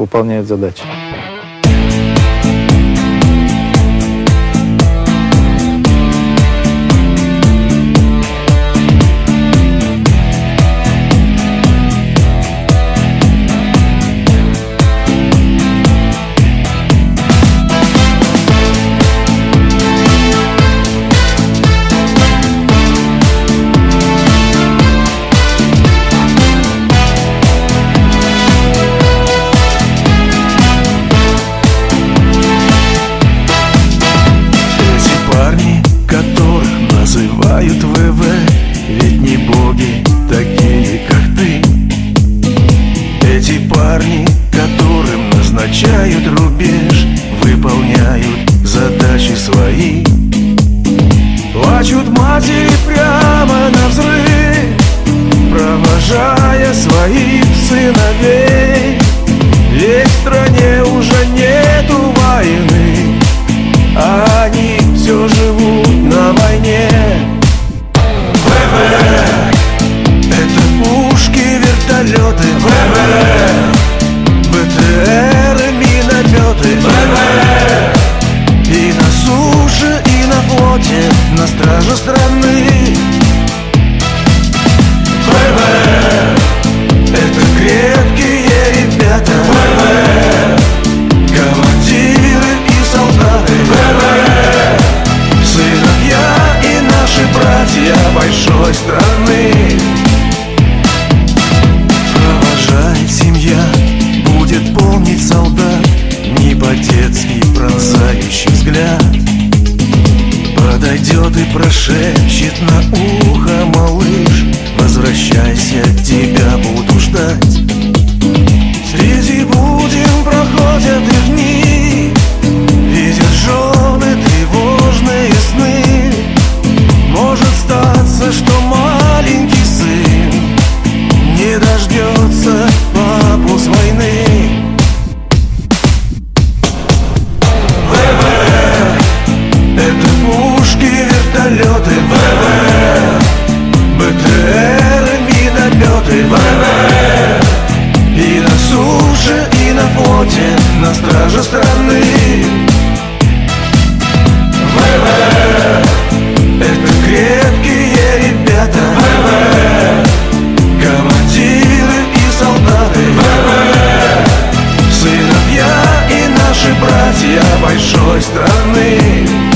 выполняют задачи. Называют ВВ, ведь не боги такие, как ты. Эти парни, которым назначают рубеж, выполняют задачи свои. Плачут матери прямо навзрыд, провожая своих сыновей. Ведь в стране уже нету войны, а они все живут на войне. ВВ — это пушки, вертолеты. ВВ — БТРы, минометы. ВВ — и на суше, и на флоте, на страже страны. ВВ — это крепкие ребята. ВВ — командиры и солдаты. ВВ — сыновья и наши братья большой страны. Провожает семья, будет помнить солдат, не по-детски пронзающий взгляд. Подойдет и прошепчет на ухо: малыш, возвращайся, тебя буду ждать. Среди будем проходят их дни, видят жены тревожные сны. Может статься, что маленький сын не дождется папу с войны. ВВ — это пушки, вертолеты. ВВ — БТРы, минометы. ВВ — и на суше, и на флоте, на страже страны. ВВ — это крепкие ребята. ВВ — командиры и солдаты. ВВ — сыновья и наши братья большой страны.